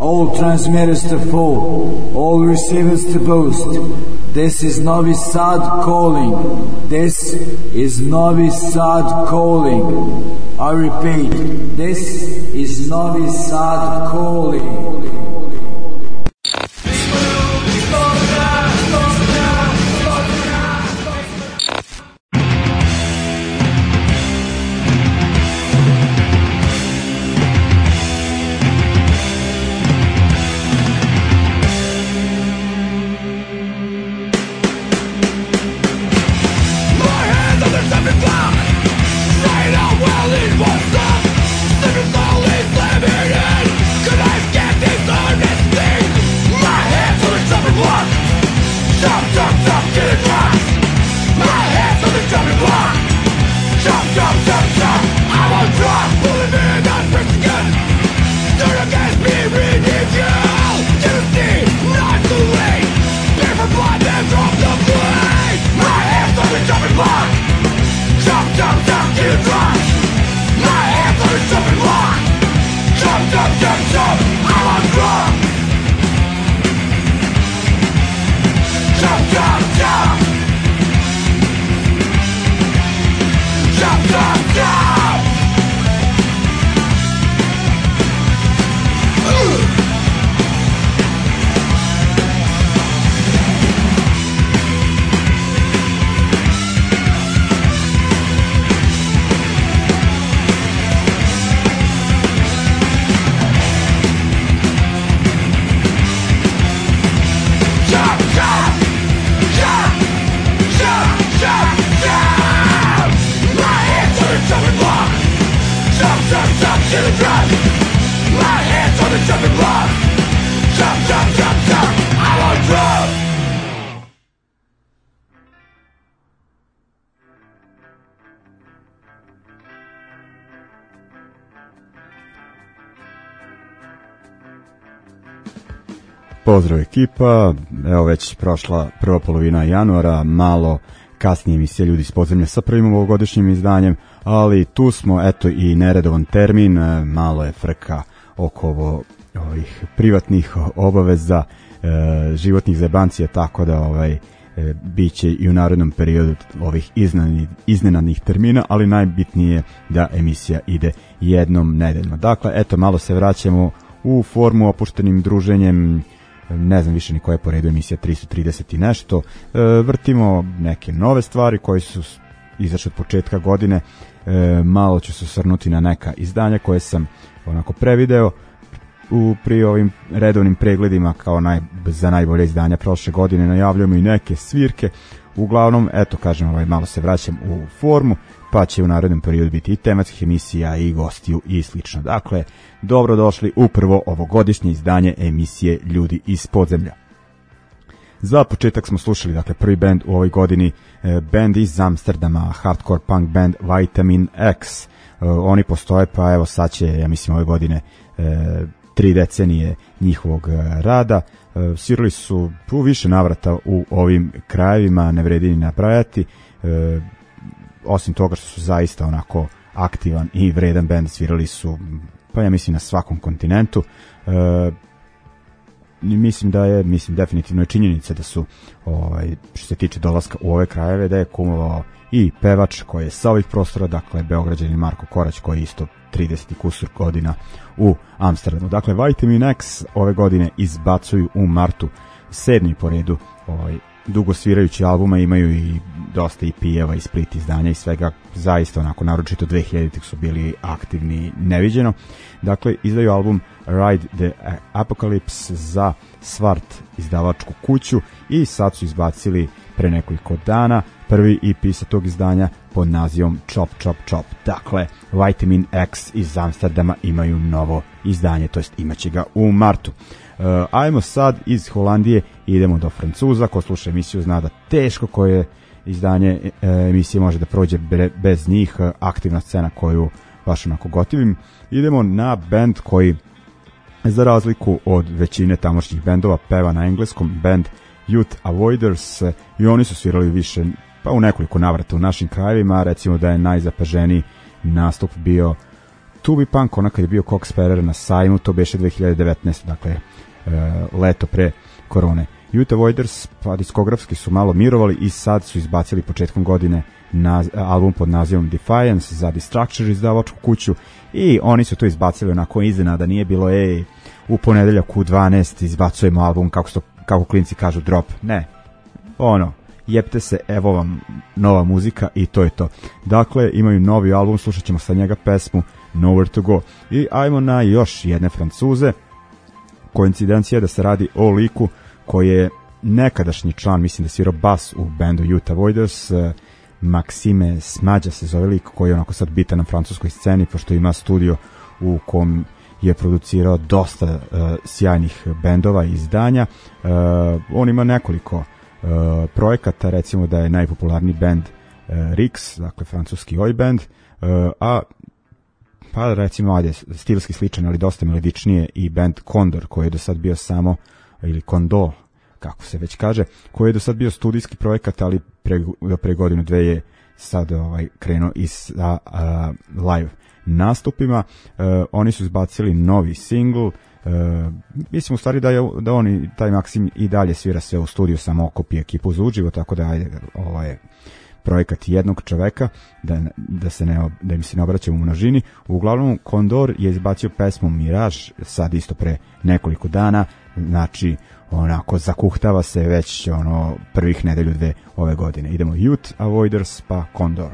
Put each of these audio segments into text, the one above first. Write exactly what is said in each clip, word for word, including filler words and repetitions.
all transmitters to full, all receivers to boost. This is Novi Sad calling. This is Novi Sad calling. I repeat, this is Novi Sad calling. Pozdrav ekipa, evo već prošla prva polovina januara, malo kasnije emisija Ljudi iz podzemlja sa prvim ovogodišnjim izdanjem, ali tu smo, eto i neredovan termin, malo je frka oko ovo, ovih privatnih obaveza, e, životnih zajebancija, tako da ovaj, e, bit će i u narednom periodu ovih iznenadnih, iznenadnih termina, ali najbitnije je da emisija ide jednom nedeljno. Dakle, eto, malo se vraćamo u formu opuštenim druženjem, ne znam više ni koja je po redu emisija tristo trideset i nešto, e, vrtimo neke nove stvari koje su izašle od početka godine, e, malo ću se osvrnuti na neka izdanja koje sam onako prevideo u pri ovim redovnim pregledima kao naj, za najbolje izdanja prošle godine, najavljujemo i neke svirke. Uglavnom, eto kažem, ovaj, malo se vraćam u formu, pa će u narednom periodu biti i tematskih emisija i gostiju i slično. Dakle, dobrodošli u prvo ovogodišnje izdanje emisije Ljudi iz podzemlja. Za početak smo slušali, dakle, prvi band u ovoj godini, e, band iz Amsterdama, hardcore punk band Vitamin X. E, oni postoje, pa evo sad će, ja mislim, ove godine e, tri decenije njihovog rada. E, svirali su u više navrata u ovim krajevima, ne vredi ni napravljati. E, osim toga što su zaista onako aktivan i vredan band, svirali su, pa ja mislim, na svakom kontinentu. E, mislim da je, mislim definitivno je činjenica da su, ovaj, što se tiče dolaska u ove krajeve, da je kumovao i pevač koji je sa ovih prostora, dakle Beograđanin Marko Korać, koji je isto trideset kusur godina u Amsterdamu. Dakle, Vitamin X ove godine izbacuju u martu sedmi po redu ovaj, dugo svirajući albuma, imaju i dosta E P-eva i split izdanja i svega, zaista onako, naročito dve hiljaditih su bili aktivni neviđeno. Dakle, izdaju album Ride the Apocalypse za Svart izdavačku kuću i sad su izbacili pre nekoliko dana prvi E P sa tog izdanja pod nazivom Chop Chop Chop. Dakle, Vitamin X iz Amsterdama imaju novo izdanje, to jest imaće ga u martu. Uh, ajmo sad iz Holandije, idemo do Francuza. Ko sluša emisiju zna da teško koje izdanje e, emisije može da prođe be, bez njih, aktivna scena koju baš onako gotivim. Idemo na band koji, za razliku od većine tamošnjih bendova, peva na engleskom, band Youth Avoiders, i oni su svirali više, pa u nekoliko navrata u našim krajevima. Recimo da je najzapaženiji nastup bio Tubi Punk, ona kad je bio Cox Sparrer na sajmu, to beše dve hiljade devetnaeste. Dakle, uh, leto pre korone. Utah Voiders, pa diskografski su malo mirovali i sad su izbacili početkom godine na, album pod nazivom Defiance za Destructure izdavačku kuću i oni su to izbacili onako iznenada, nije bilo ej, u ponedeljak u dvanaest izbacujemo album, kako, sto, kako klinci kažu drop, ne, ono, jebte se, evo vam nova muzika i to je to. Dakle, imaju novi album, slušat ćemo sa njega pesmu Nowhere to Go i ajmo na još jedne Francuze. Koincidencija je da se radi o liku koji je nekadašnji član, mislim da svirao bas u bendu Utah Voiders, Maxime Smađa se zove lik, koji je onako sad bitan na francuskoj sceni, pošto ima studio u kom je producirao dosta uh, sjajnih bendova i izdanja. Uh, on ima nekoliko uh, projekata, recimo da je najpopularniji bend uh, Rix, dakle francuski oj band, uh, a pa recimo ajde, stilski sličan, ali dosta melodičnije i band Condor, koji je do sad bio samo, ili Condor, kako se već kaže, koji je do sad bio studijski projekat, ali pre, pre godinu dve je sad ovaj, krenuo i sa uh, live nastupima. Uh, oni su izbacili novi single, uh, mislim u stvari da, je, da oni, taj Maksim i dalje svira sve u studiju, samo okupi ekipu za uživo, tako da je ovaj, projekat jednog čoveka, da, da, se ne, da im se ne obraćamo u množini. Uglavnom, Condor je izbacio pesmu Mirage, sad isto pre nekoliko dana, znači onako zakuhtava se već ono prvih nedelju dve ove godine. Idemo Youth Avoiders pa Condor.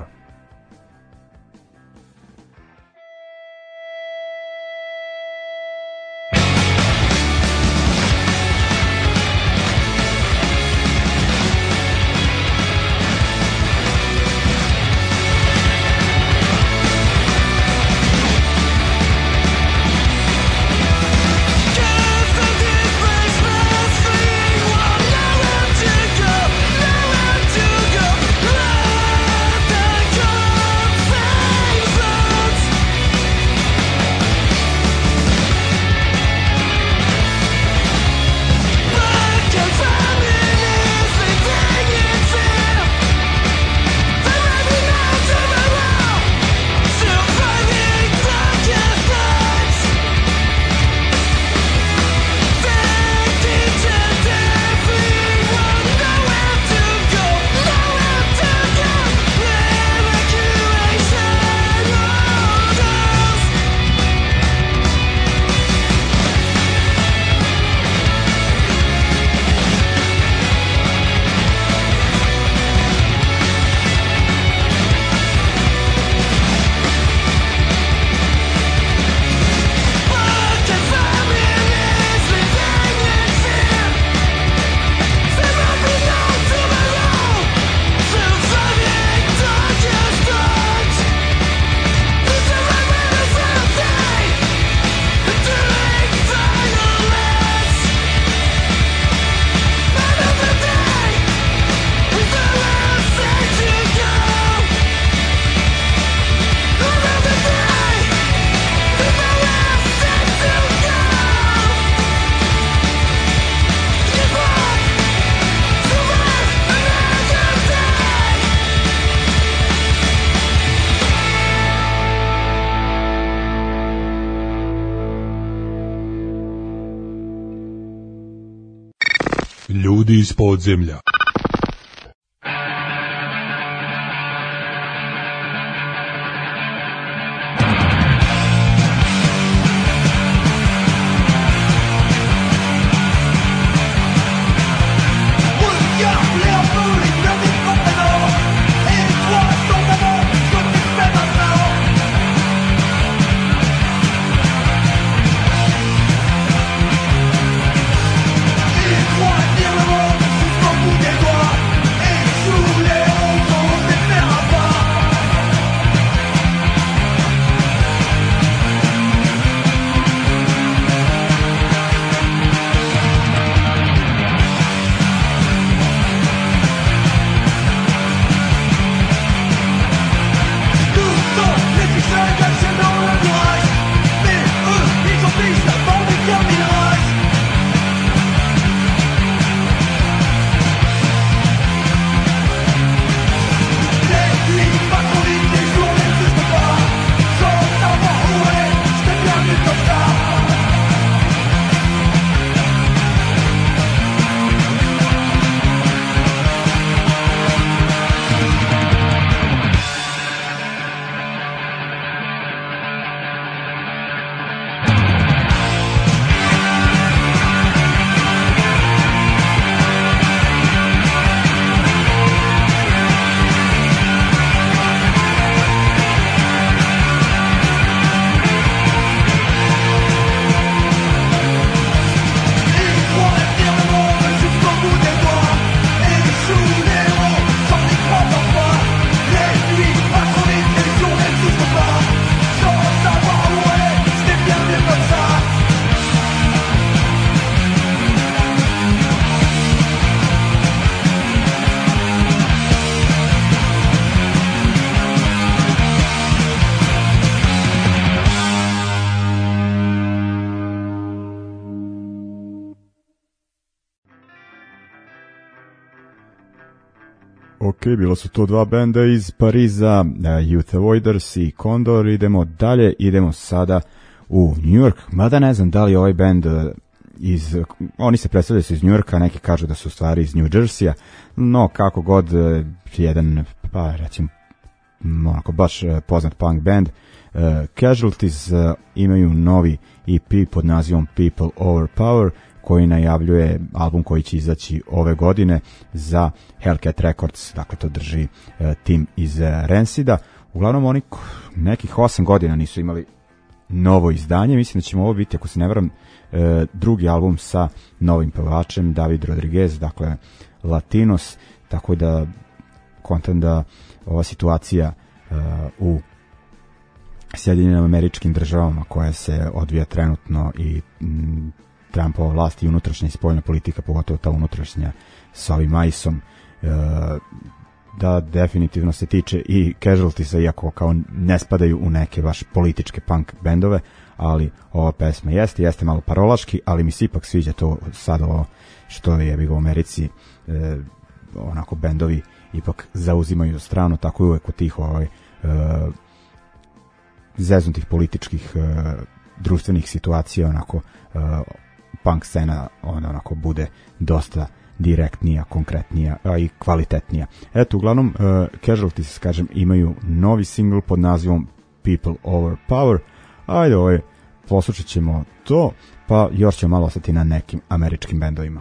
Ljudi iz podzemlja. What Ok, bilo su to dva benda iz Pariza, uh, Youth Avoiders i Condor. Idemo dalje, idemo sada u New York, mada ne znam da li ovaj bend uh, iz, oni se predstavljaju su iz New Yorka, neki kažu da su stvari iz New Jersey-a, no kako god, uh, jedan, pa recimo onako baš uh, poznat punk band, uh, Casualties, uh, imaju novi E P pod nazivom People Over Power, koji najavljuje album koji će izaći ove godine za Hellcat Records, dakle to drži uh, tim iz uh, Rancida. Uglavnom oni nekih osam godina nisu imali novo izdanje, mislim da ćemo ovo biti, ako se ne varam, uh, drugi album sa novim pevačem, David Rodriguez, dakle Latinos, tako da kontam da ova situacija uh, u Sjedinjenim Američkim Državama koja se odvija trenutno i mm, Trumpova vlast i unutrašnja i spoljna politika, pogotovo ta unutrašnja sa ovim majsom, e, da definitivno se tiče i Casualtiesa, iako kao ne spadaju u neke baš političke punk bendove, ali ova pesma jeste, jeste malo parolaški, ali mi se ipak sviđa to sad ovo što je u Americi, e, onako bendovi ipak zauzimaju stranu, tako i uvek od tih ovaj, e, zeznutih političkih e, društvenih situacija, onako e, punk scena ona onako bude dosta direktnija, konkretnija, a i kvalitetnija. Eto, uglavnom uh, Casualties, kažem, imaju novi single pod nazivom People Over Power. Ajde, ovaj, poslušat ćemo to, pa još ćemo malo ostati na nekim američkim bendovima.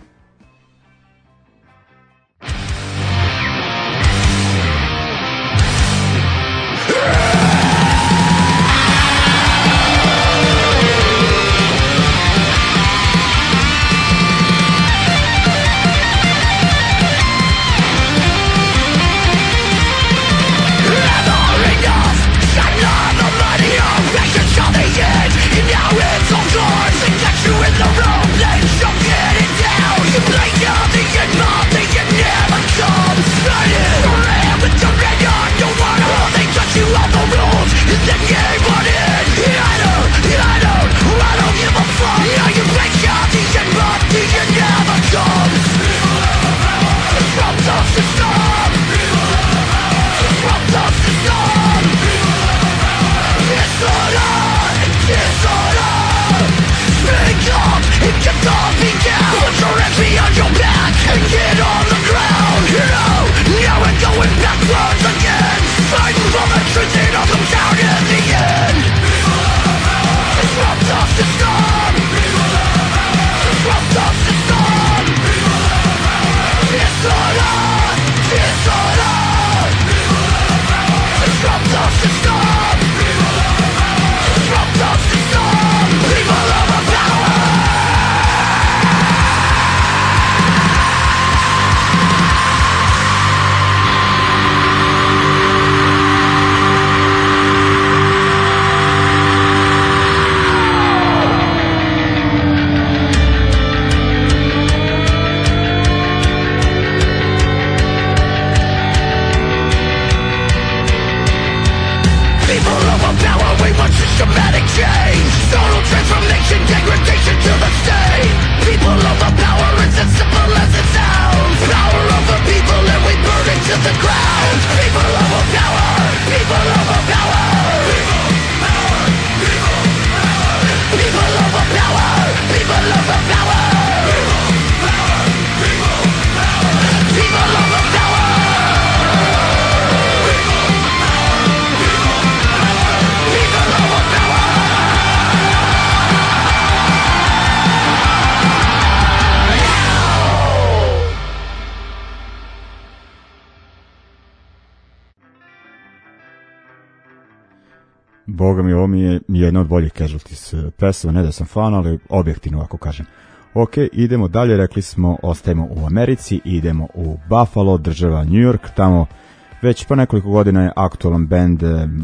Boga mi, ovo mi je jedna od boljih Casualties pesama, ne da sam fan, ali objektivno ako kažem. Ok, idemo dalje, rekli smo, ostajemo u Americi, idemo u Buffalo, država New York, tamo već po nekoliko godina je aktualan band,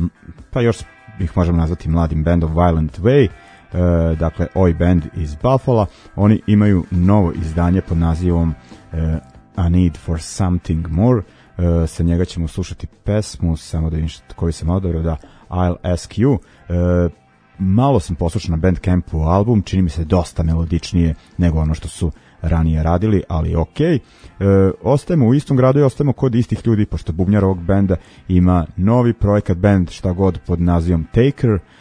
pa još ih možemo nazvati mladim bandom Violent Way, e, dakle ovaj band iz Buffalo, oni imaju novo izdanje pod nazivom e, A Need for Something More, e, sa njega ćemo slušati pesmu, samo da vidim koju sam odabrao, da I'll Ask You. E, malo sam poslušao na Bandcampu album, čini mi se dosta melodičnije nego ono što su ranije radili, ali ok. E, ostajemo u istom gradu i ostajemo kod istih ljudi, pošto bubnjar ovog benda ima novi projekat band, šta god, pod nazivom Taker. E,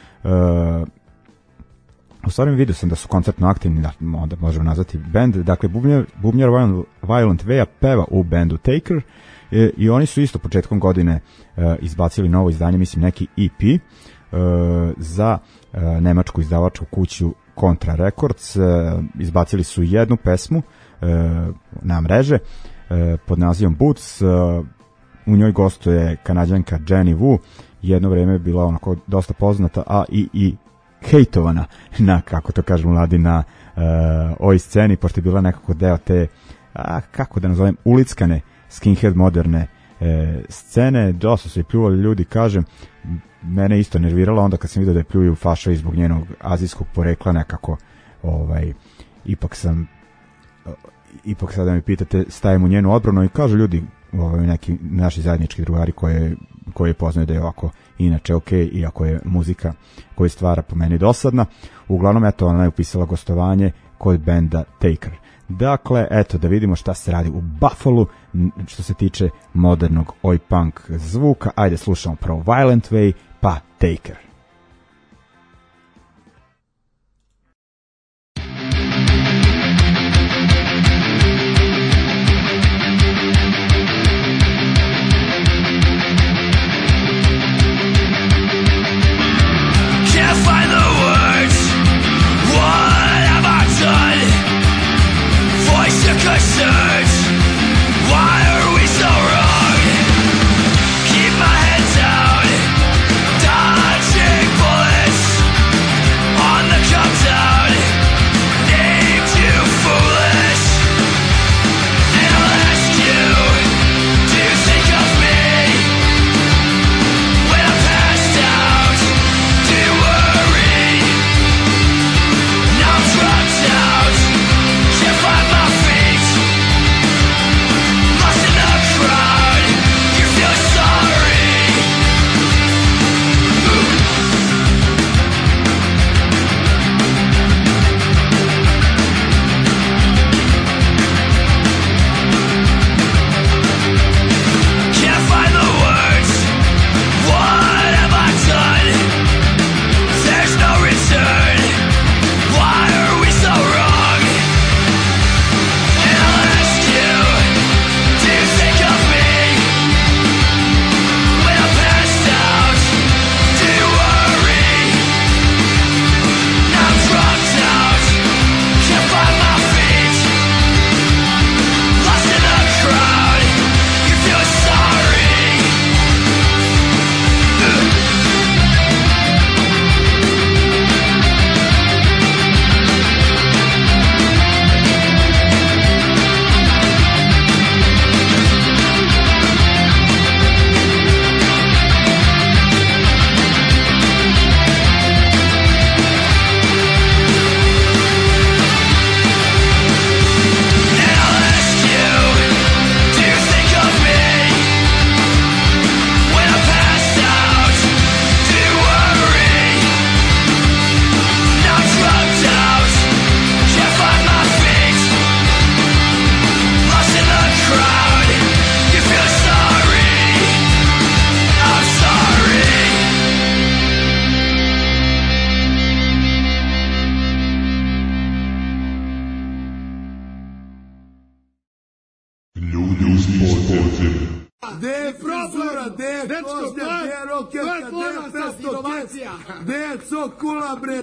u stvari vidio sam da su koncertno aktivni, da, onda možemo nazvati band. Dakle, bubnjar, bubnjar Violent Veja peva u bandu Taker e, i oni su isto početkom godine e, izbacili novo izdanje, mislim neki E P e, za e, nemačku izdavačku kuću Contra Records. E, izbacili su jednu pesmu e, na mreže e, pod nazivom Boots. E, u njoj gostuje Kanadjanka Jenny Wu, jedno vreme je bila onako dosta poznata, a i, i hejtovana na, kako to kažu mladi, na uh, ovoj sceni, pošto je bila nekako deo te, a, kako da nazovem, ulickane skinhead moderne e, scene. Dosta su i pljuvali ljudi, kažem, mene isto nerviralo onda kad sam vidio da je pljuju faša zbog njenog azijskog porekla, nekako ovaj, ipak sam uh, ipak sada mi pitate, stajem u njenu odbranu i kažu ljudi, ovaj, neki naši zajednički drugari koje, koje poznaju da je ovako inače ok, iako je muzika koju stvara po meni dosadna. Uglavnom, eto, ona je upisala gostovanje kod benda Taker. Dakle, eto, da vidimo šta se radi u Buffalo što se tiče modernog oi punk zvuka. Ajde, slušamo prvo Violent Way, pa Taker. Search, why are we so wrong? Keep my head down, dodging bullets on the come down. Named you foolish, and I'll ask you, do you think of me when I'm passed out? Do you worry? Now I'm drugged out, can't find my feet. Lost in the crowd, you feel sorry. Ooh. Can't find the words, what have I done? There's no return, why are we so wrong? And I'll ask you, do you think of me when I'm passed out? Do you worry? Now I'm drugged out, can't find my feet. Lost in the crowd, you feel sorry. Ugh. And I'll ask you, do you think of me when I'm passed out? Do you worry? Now I'm drugged out, can't find my feet. Lost in the crowd, you feel sorry. I'm sorry. Gde je frizura, gde je kožnja, gde je rokerka, gde je pesto, gde je cokula, bre?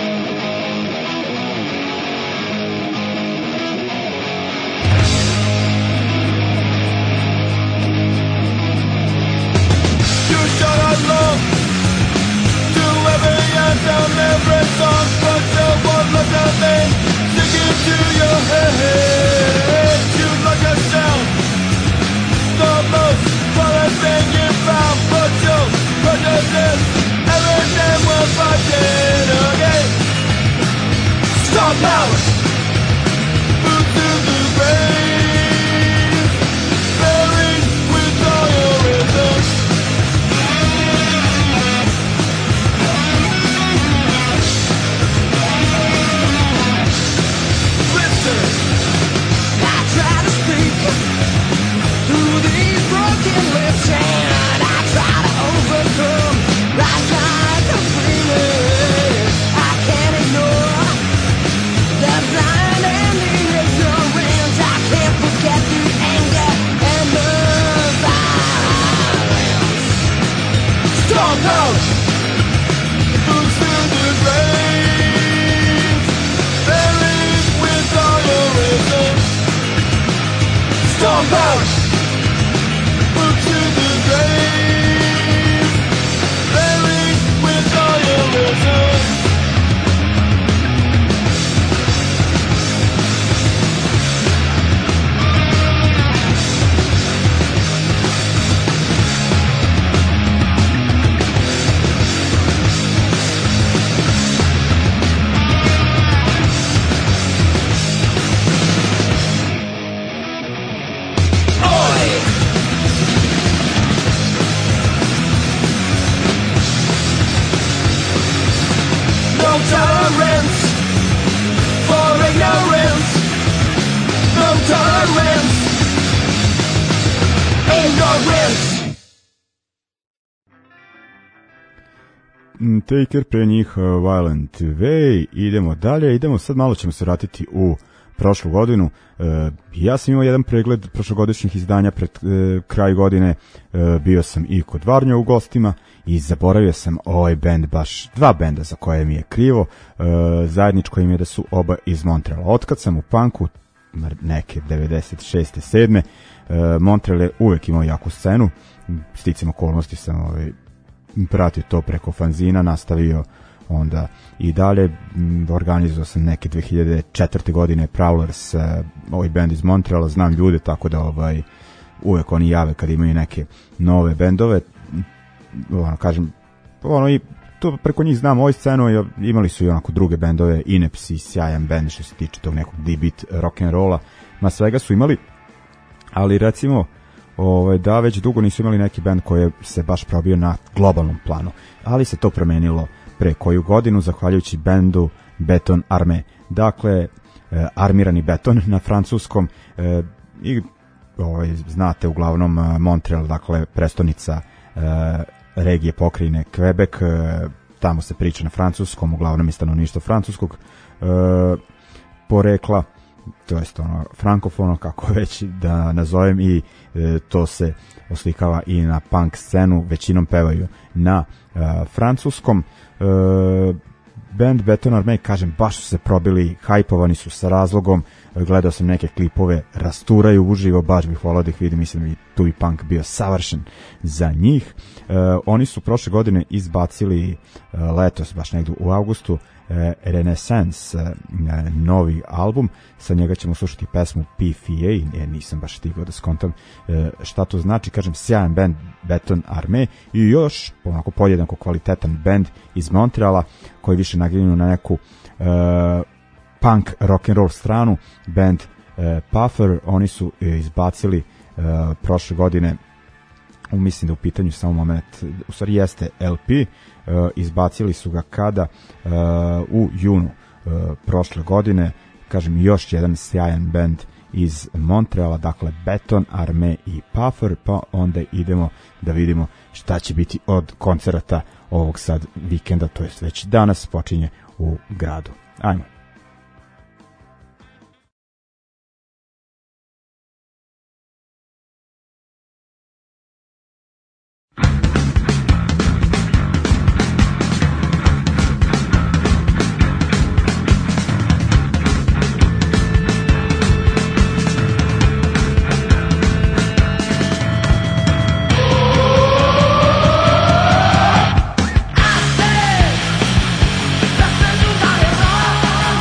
You shut us love to every answer on every song, but you won't look at me. Sticking to your head, you like a sound. The most solid thing you found, but you prejudice everything we're fighting again. your wrist. Taker, pre njih uh, Violent Way. Idemo dalje, idemo sad, malo ćemo se vratiti u prošlu godinu. Uh, ja sam imao jedan pregled prošlogodišnjih izdanja pred uh, kraj godine. Uh, bio sam i kod Varnja u gostima i zaboravio sam ovaj band, baš dva benda za koje mi je krivo. Uh, zajedničko im je da su oba iz Montreala. Otkad sam u punku neke devedeset šeste sedme uh, Montreal je uvek imao jaku scenu. Sticam okolnosti sam ovaj pratio to preko fanzina, nastavio onda i dalje. Organizovao sam neke dve hiljade četvrte godine Prowlers, ovaj band iz Montreala, znam ljude, tako da ovaj uvek oni jave kad imaju neke nove bendove, ono kažem, ono i to preko njih znam ovaj scenu. Imali su i onako druge bendove, Inepsi, sjajan band što se tiče tog nekog D-beat rock'n'rolla, ma svega su imali, ali recimo Ovaj, da već dugo nisu imali neki band koji se baš probio na globalnom planu, ali se to promenilo pre koju godinu zahvaljujući bendu Beton Arme. Dakle, e, armirani beton na francuskom, e, i ovaj, znate uglavnom Montreal, dakle prestonica e, regije pokrajine Quebec, e, tamo se priča na francuskom, uglavnom je stanovništvo francuskog e, porekla, to jest ono frankofono, kako već da nazovem, i e, to se oslikava i na punk scenu, većinom pevaju na e, francuskom. E, band Beton Arme, kažem, baš su se probili, hajpovani su sa razlogom, e, gledao sam neke klipove, rasturaju uživo, baš bih volao da ih vidim, mislim i tu i punk bio savršen za njih. E, oni su prošle godine izbacili e, letos, baš negdje u avgustu, Renaissance, novi album, sa njega ćemo slušati pesmu P F A, jer nisam baš stigao da skontam šta to znači. Kažem, sjajan band Beton Arme i još onako podjednako kvalitetan band iz Montreala koji više naginju na neku uh, punk rock'n'roll stranu, band uh, Puffer. Oni su izbacili uh, prošle godine, mislim da u pitanju samo moment, u stvari jeste L P, uh, izbacili su ga kada uh, u junu uh, prošle godine. Kažem, još jedan sjajan band iz Montreala, dakle Beton Arme i Puffer, pa onda idemo da vidimo šta će biti od koncerata ovog sad vikenda, to jest već danas počinje u gradu. Ajmo. I said, that's the news I hear.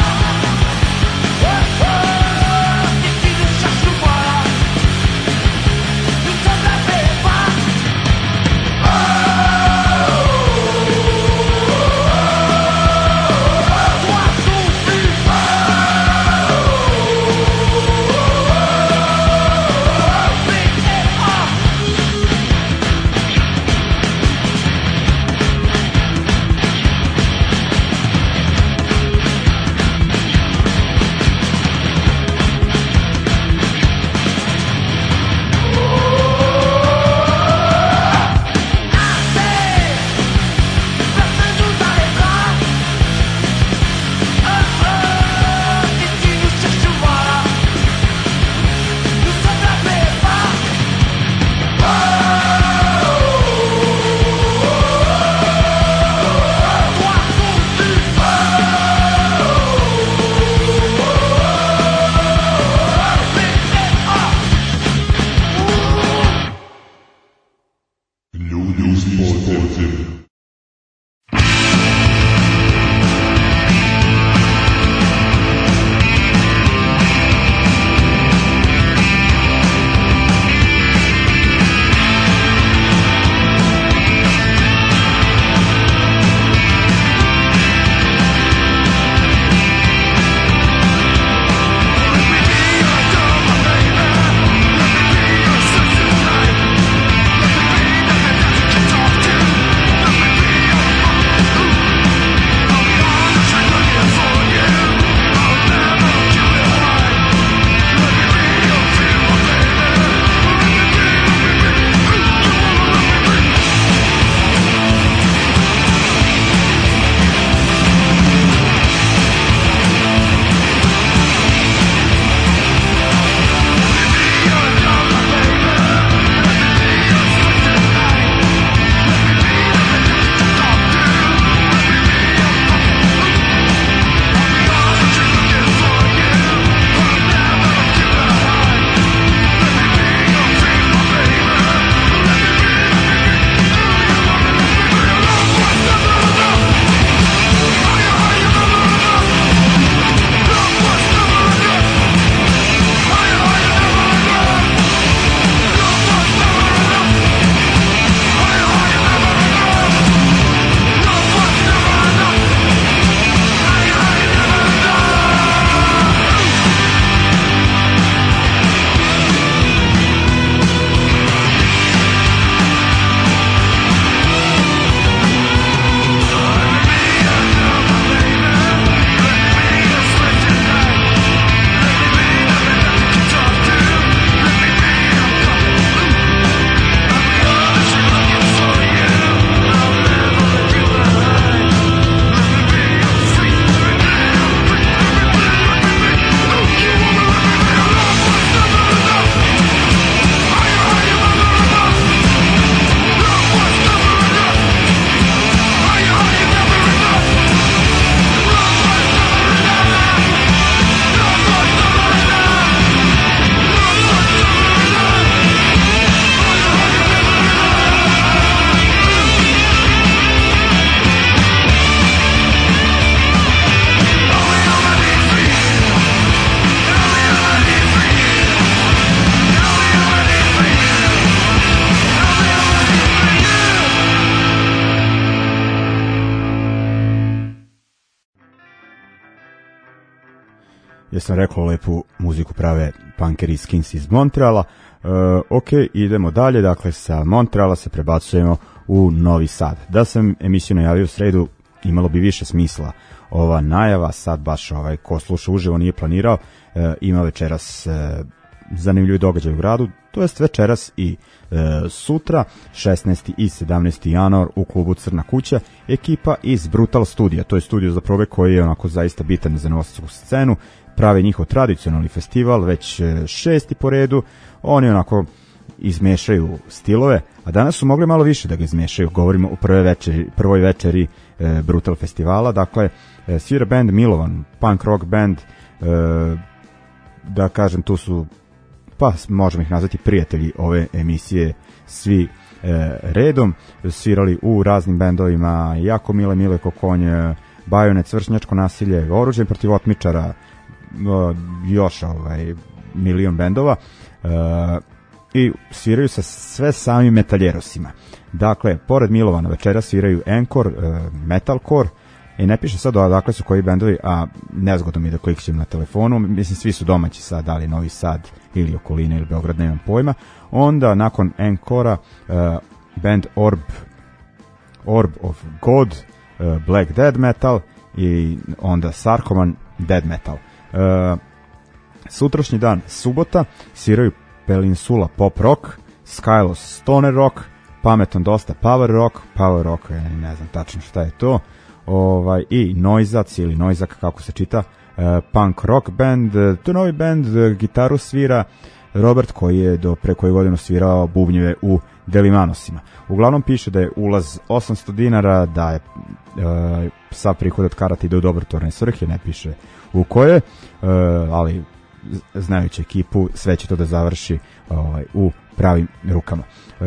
jesam rekao, lepu muziku prave punkeri Skins iz Montreala. Uh, ok, idemo dalje, dakle sa Montreala se prebacujemo u Novi Sad. Da sam emisiju najavio u sredu, imalo bi više smisla ova najava, sad baš ovaj, ko sluša uživo nije planirao, uh, ima večeras uh, zanimljivi događaj u gradu, to jest večeras i uh, sutra, šesnaesti i sedamnaesti januar u klubu Crna kuća, ekipa iz Brutal Studija, to je studio za probe koji je onako zaista bitan za novosadsku scenu, prave njihov tradicionalni festival, već šesti po redu, oni onako izmešaju stilove, a danas su mogli malo više da ga izmešaju, govorimo o prve večeri, prvoj večeri e, Brutal festivala, dakle e, svira band Milovan, punk rock band, e, da kažem tu su, pa možemo ih nazvati prijatelji ove emisije, svi e, redom, svirali u raznim bendovima, Jako Mile, Mile Kokonje, Bajonet, Svršnjačko nasilje, Oruđen protiv otmičara, još ovaj, milion bendova, uh, i sviraju sa sve samim metaljerosima. Dakle, pored Milovana večera sviraju Encore, uh, Metalcore, i ne piše sad odakle su koji bendovi, a nezgodno mi da klikćem na telefonu, mislim svi su domaći sad, da li Novi Sad ili okoline ili Beograd, nemam pojma. Onda nakon Encore-a uh, band Orb, Orb of God, uh, Black Dead Metal, i onda Sarkoman Dead Metal. Uh, sutrašnji dan, subota, sviraju Peninsula Pop Rock, Skylos Stoner Rock, Pameton dosta Power Rock, Power Rock, ne znam tačno šta je to, ovaj, i Noizac ili Noizak kako se čita, uh, Punk Rock Band, uh, to je novi band, uh, gitaru svira Robert koji je do pre koju godinu svirao bubnjeve u Delimanosima. Uglavnom piše da je ulaz osamsto dinara, da je uh, sav prihod od karata ide u dobrotvorne svrhe, ne piše u koje, uh, ali znajući ekipu sve će to da završi ovaj, u pravim rukama. Uh,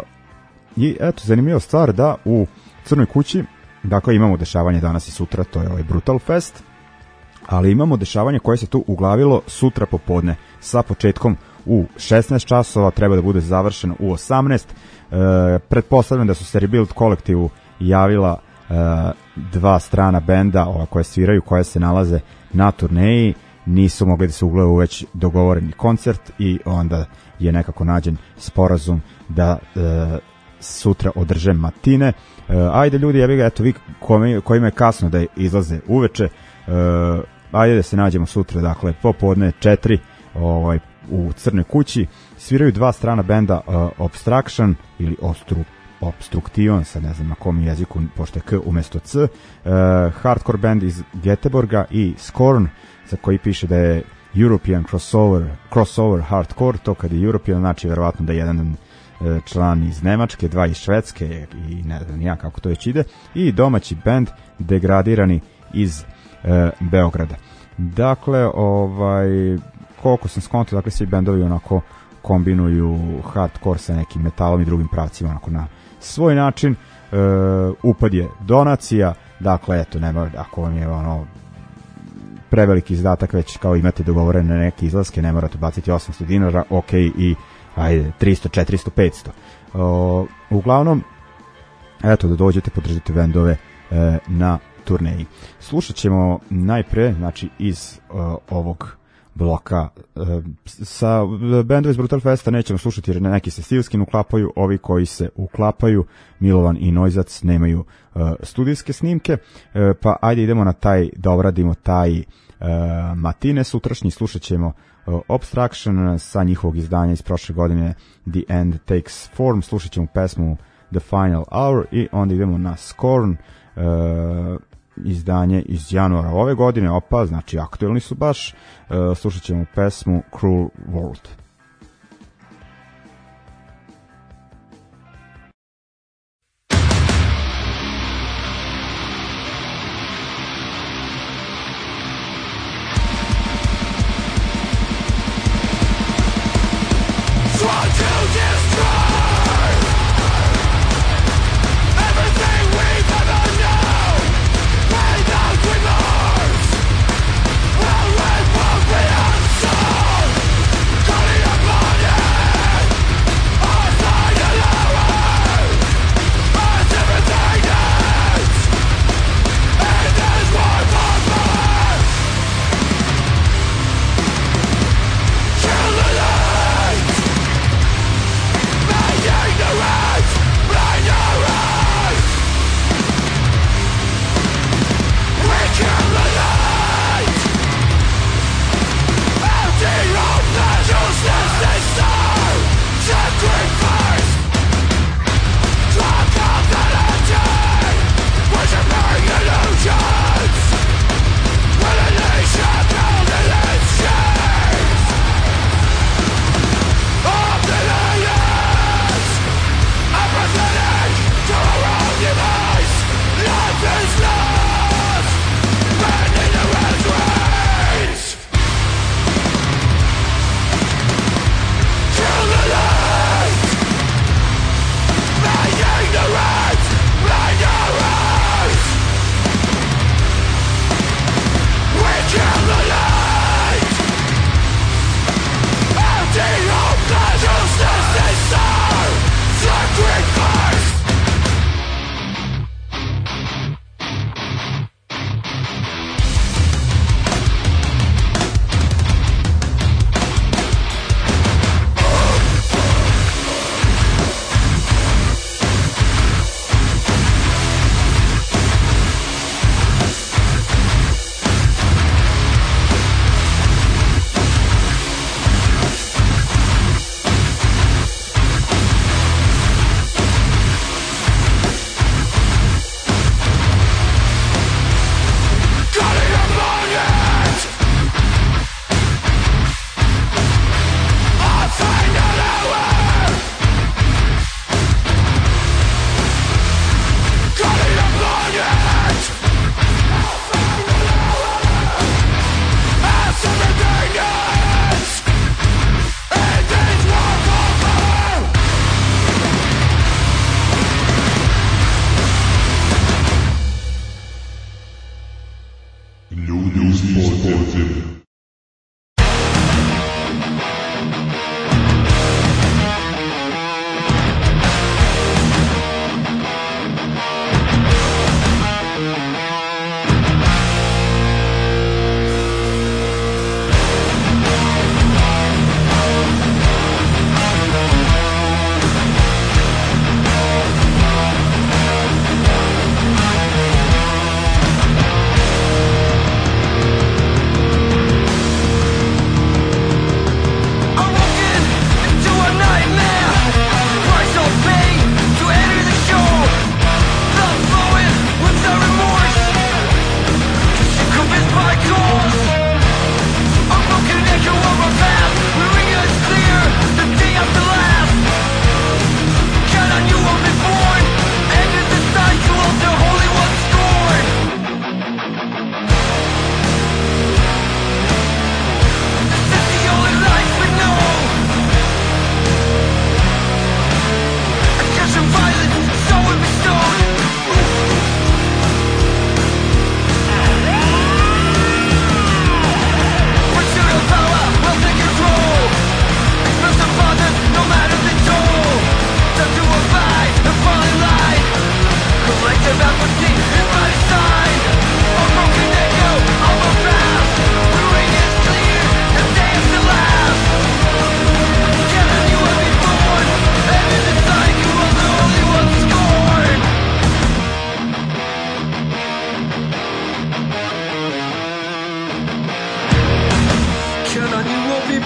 I eto, zanimljiva stvar da u Crnoj kući, dakle imamo dešavanje danas i sutra, to je ovaj Brutal Fest, ali imamo dešavanje koje se tu uglavilo sutra popodne sa početkom u šesnaest časova, treba da bude završeno u osamnaest. E, pretpostavljam da su se Rebuild kolektivu javila e, dva strana benda ova koje sviraju, koje se nalaze na turneji, nisu mogli da se ugledaju već dogovoreni koncert i onda je nekako nađen sporazum da e, sutra održe matine. E, ajde ljudi, jebi ga, eto vi kojima je kasno da izlaze uveče, e, ajde da se nađemo sutra, dakle popodne četiri, ovaj, u Crnoj kući, sviraju dva strana benda, uh, Obstruction ili Ostru, Obstruction, sad ne znam na kom jeziku, pošto je K umesto C, uh, hardcore band iz Göteborga i Scorn, za koji piše da je European crossover, crossover hardcore, to kad je European znači verovatno da je jedan uh, član iz Nemačke, dva iz Švedske i ne znam ja kako to već ide, i domaći band Degradirani iz uh, Beograda. Dakle, ovaj koliko sam skontao, dakle svi bendovi onako kombinuju hardcore sa nekim metalom i drugim pravcima onako na svoj način. E, upad je donacija, dakle eto, nema, ako vam je ono preveliki izdatak, već kao imate dogovorene neke izlaske, ne morate baciti osamsto dinara, ok, i ajde tristo, četiristo, petsto. E, uglavnom eto, da dođete, podržite bendove e, na turneji. Slušat ćemo najpre, znači iz e, ovog bloka sa bendovi iz Brutal Festa nećemo slušati jer neki se stilski uklapaju, ovi koji se uklapaju, Milovan i Noizac, nemaju uh, studijske snimke, uh, pa ajde idemo na taj, da obradimo taj uh, matine sutrašnji, slušat ćemo uh, Obstruction sa njihovog izdanja iz prošle godine The End Takes Form, slušat ćemo pesmu The Final Hour i onda idemo na Scorn, uh, izdanje iz januara ove godine, opa, znači aktuelni su baš. Uh, slušat ćemo pesmu Cruel World. Cutting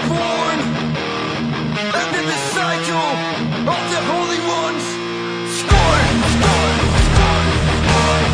born, ended the cycle of the holy ones. Scorn, scorn, scorn, scorn.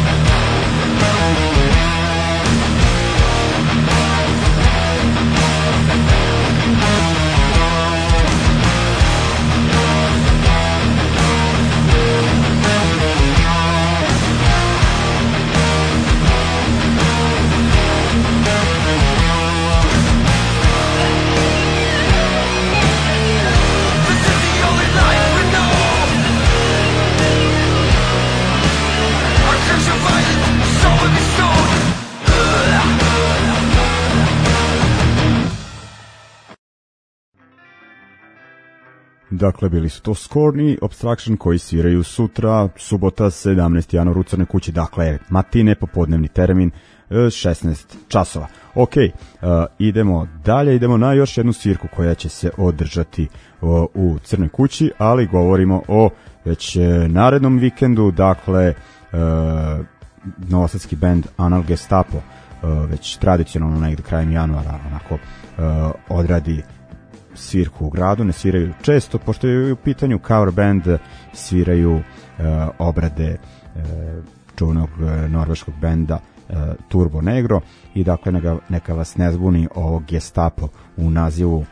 Dakle, bili su to Scorn i Obstruction koji sviraju sutra, subota, sedamnaesti januar u Crnoj kući, dakle, matine, popodnevni termin, šesnaest časova. Ok, uh, idemo dalje, idemo na još jednu svirku koja će se održati uh, u Crnoj kući, ali govorimo o već uh, narednom vikendu, dakle, uh, novosadski band Anal Gestapo, uh, već tradicionalno negde krajem januara, onako, uh, odradi svirku u gradu, ne sviraju često, pošto je u pitanju cover band, sviraju uh, obrade uh, čuvenog uh, norveškog benda uh, Turbo Negro i dakle neka, neka vas ne zbuni ovo Gestapo u nazivu, uh,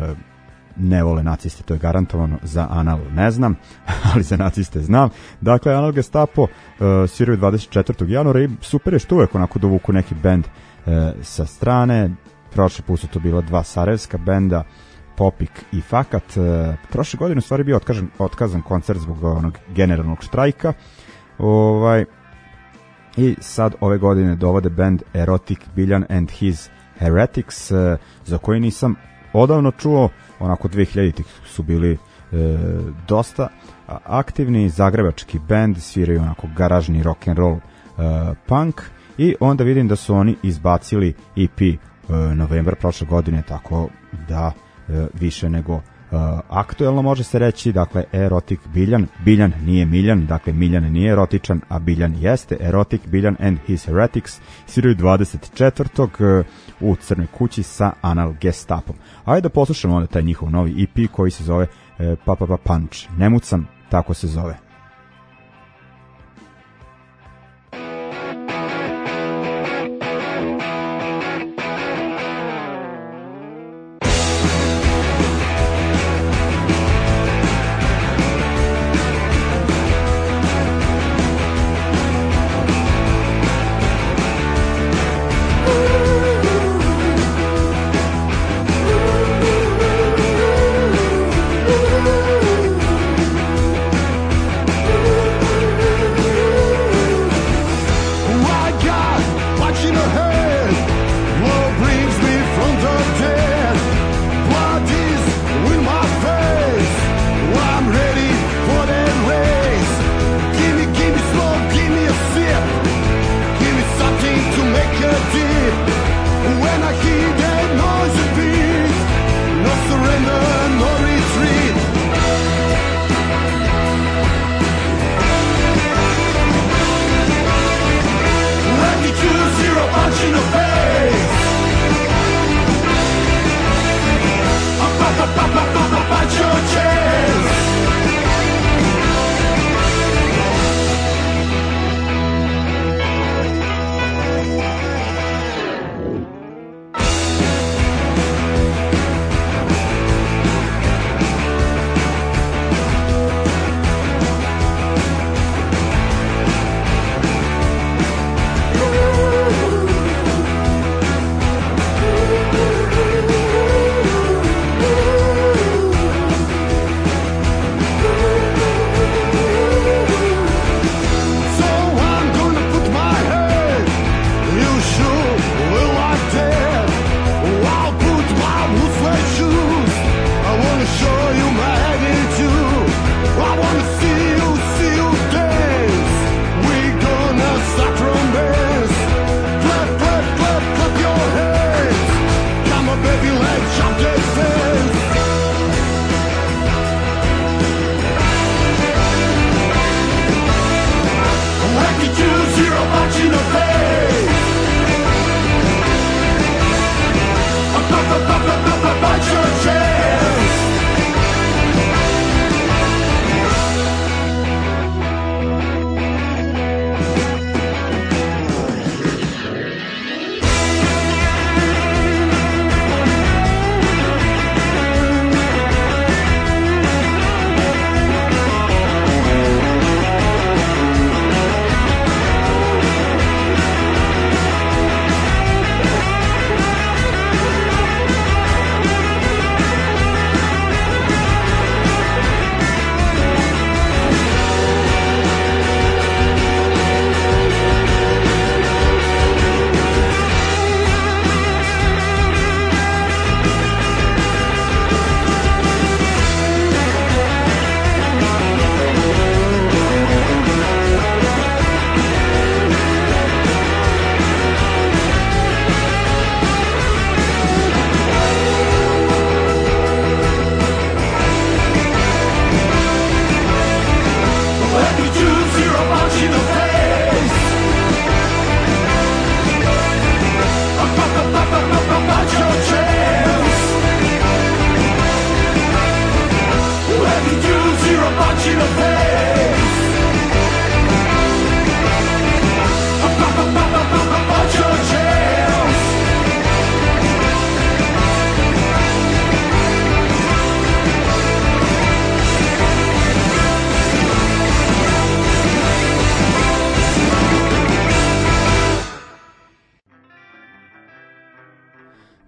ne vole naciste, to je garantovano, za Anal ne znam, ali za naciste znam. Dakle, Anal Gestapo uh, sviraju dvadeset četvrtog januara i super je što uvek onako dovuku neki band uh, sa strane. Prošle put su to bila dva sarajevska benda, Popik i Fakat. Prošle godine u stvari bio otkazan, otkazan koncert zbog onog generalnog štrajka. Ovaj, i sad ove godine dovode band Erotic Biljan and His Heretics, za koji nisam odavno čuo, onako dve hiljaditih su bili e, dosta aktivni, zagrebački band, sviraju onako garažni rock and roll e, punk, i onda vidim da su oni izbacili E P e, novembar prošle godine, tako da više nego uh, aktuelno može se reći. Dakle, Erotic Biljan, Biljan nije Miljan, dakle Miljan nije erotičan, a Biljan jeste. Erotic Biljan and His Heretics sviraju dvadeset četvrtog Uh, u Crnoj kući sa Anal Gestapom. Ajde da poslušamo onda taj njihov novi E P koji se zove uh, Pa Pa Pa Punch. Nemucam, tako se zove. Ooh.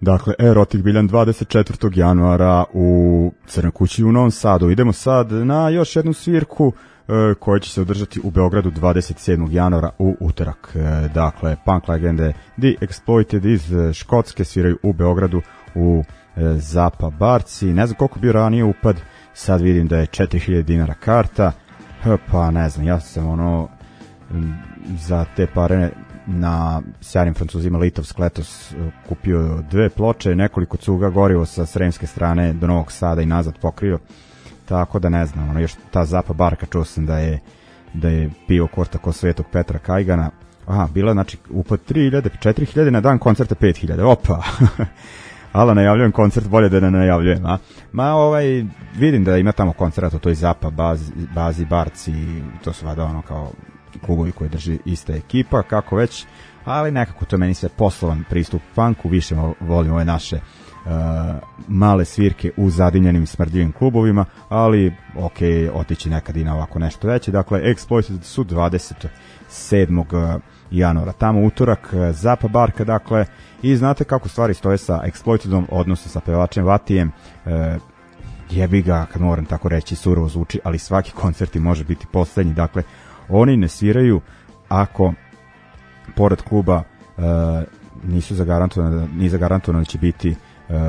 Dakle, Erotik Biljan dvadeset četvrtog januara u Crnoj kući u Novom Sadu. Idemo sad na još jednu svirku e, koja će se održati u Beogradu dvadeset sedmog januara u utorak. E, dakle, punk legende The Exploited iz Škotske sviraju u Beogradu u e, Zapa Barci. Ne znam koliko bio ranije upad, sad vidim da je četiri hiljade dinara karta. E, pa ne znam, ja sam ono m, za te pare na sjajnim Francuzima Litovsk letos kupio dve ploče, nekoliko cuga gorivo sa sremske strane do Novog Sada i nazad pokrio, tako da ne znam, ono, još ta Zapa Barka, čuo sam da je da je pio korta ko Svetog Petra Kajgana. Aha, bila znači upad tri hiljade, četiri hiljade na dan koncerta pet hiljada, opa. Ali najavljujem koncert, bolje da ne najavljujem, a? Ma ovaj, vidim da ima tamo koncert u toj Zapa bazi, bazi Barci, to su vada ono kao klubovi koji drži ista ekipa, kako već, ali nekako to meni sve poslovan pristup punku, više volim ove naše uh, male svirke u zadimljenim smrdljivim klubovima, ali ok, otići nekad i na ovako nešto veće. Dakle, Exploited su dvadeset sedmog januara, tamo utorak, Zapa Barka, dakle, i znate kako stvari stoje sa Exploitedom, odnosno sa pevačem Vatijem. uh, jebi ga, kad moram tako reći, surovo zvuči, ali svaki koncert može biti poslednji. Dakle, oni ne sviraju ako pored kluba e, nisu zagarantovano, ni zagarantovano da će biti e,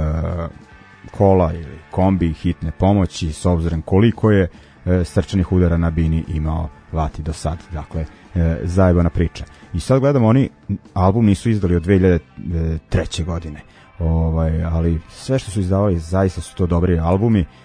kola ili kombi hitne pomoći, s obzirom koliko je e, srčanih udara na bini imao Vati do sad. Dakle, e, zajebana priča. I sad gledamo, oni album nisu izdali od dve hiljade treće godine, ovaj, ali sve što su izdavali zaista su to dobri albumi, e,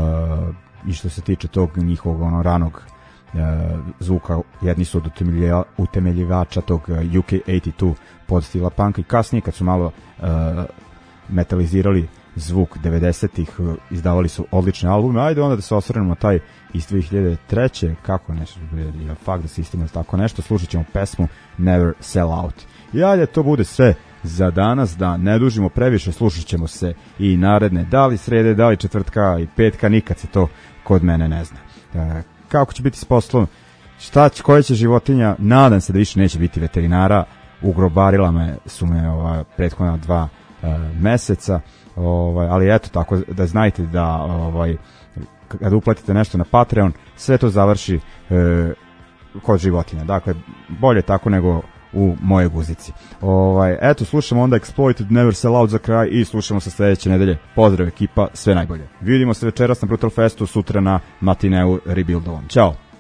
i što se tiče tog njihovog ono ranog zvuka, jedni su od utemeljivača tog U K osamdeset dva podstila punka, i kasnije kad su malo uh, metalizirali zvuk devedesetih, izdavali su odlične albume. Ajde onda da se osvrnemo taj iz dve hiljade treće kako nešto, je fakt da se istima tako nešto, slušat ćemo pesmu Never Sell Out. I ajde, to bude sve za danas, da ne dužimo previše, slušat ćemo se i naredne, da li srede, da li četvrtka i petka, nikad se to kod mene ne zna. Uh, kako će biti s poslom, šta će, koja će životinja, nadam se da više neće biti veterinara, ugrobarila me su me ova, prethodna dva uh, meseca, ovaj, ali eto, tako da znajte da ovaj, kada uplatite nešto na Patreon, sve to završi uh, kod životinja, dakle bolje tako nego u moje guzici. Ovaj, eto, slušamo onda Exploited, Never Sell Out za kraj i slušamo se sledeće nedelje. Pozdrav ekipa, sve najbolje. Vidimo se večeras na Brutal Festu, sutra na matineu Rebuildovom. Ćao!